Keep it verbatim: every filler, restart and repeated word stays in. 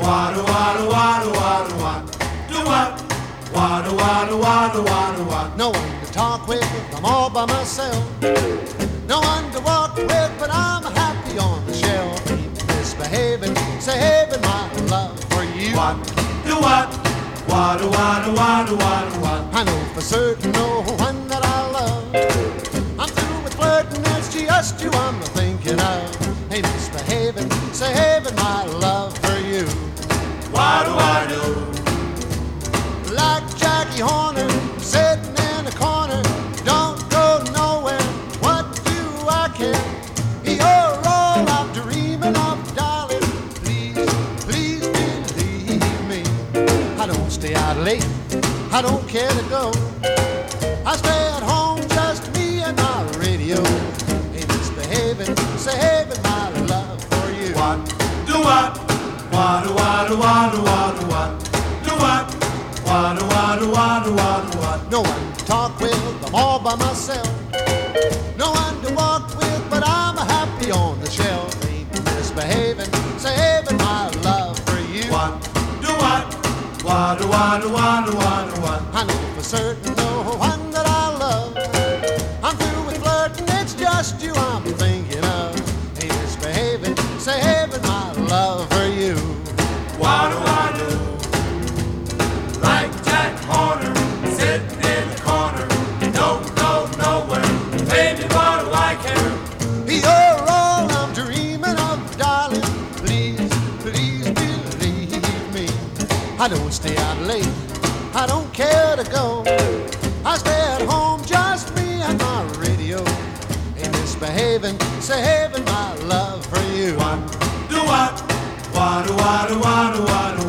What, what, what, what, what? Do what? What, what, what, what, what? No one to talk with, I'm all by myself. No one to walk with, but I'm happy on the shelf. Misbehaving, saving my love for you. What? Do what? What, what, what, what, what? I know for certain no one that I love. I'm through with flirting, it's just you I'm thinking of. Hey, misbehaving, saving my love for you. What do I do? Like Jackie Horner, sitting in the corner, don't go nowhere. What do I care? You're all I'm dreaming of, darling. Please, please believe me. I don't stay out late, I don't care to go. I stay at home, just me and my radio. Ain't misbehaving, saving my love for you. What? Do what? What, what, what, what, what? Do what? What, what, what, what, what? No one to talk with, I'm all by myself. No one to walk with, but I'm happy on the shelf. Ain't misbehaving, saving my love for you. What? Do what? What, what, what, what, what? I know for certain no one that I love. I'm through with flirting, it's just you I'm thinking of. Ain't misbehaving, saving my love for you. What do I do? Like Jack Horner, sitting in the corner, don't go nowhere. Baby, what do I care? You're all I'm dreaming of, darling. Please, please believe me. I don't stay out late, I don't care to go. I stay at home, just me and my radio. Ain't misbehaving, saving my love for you. What? Do what? What, what, what, what, what?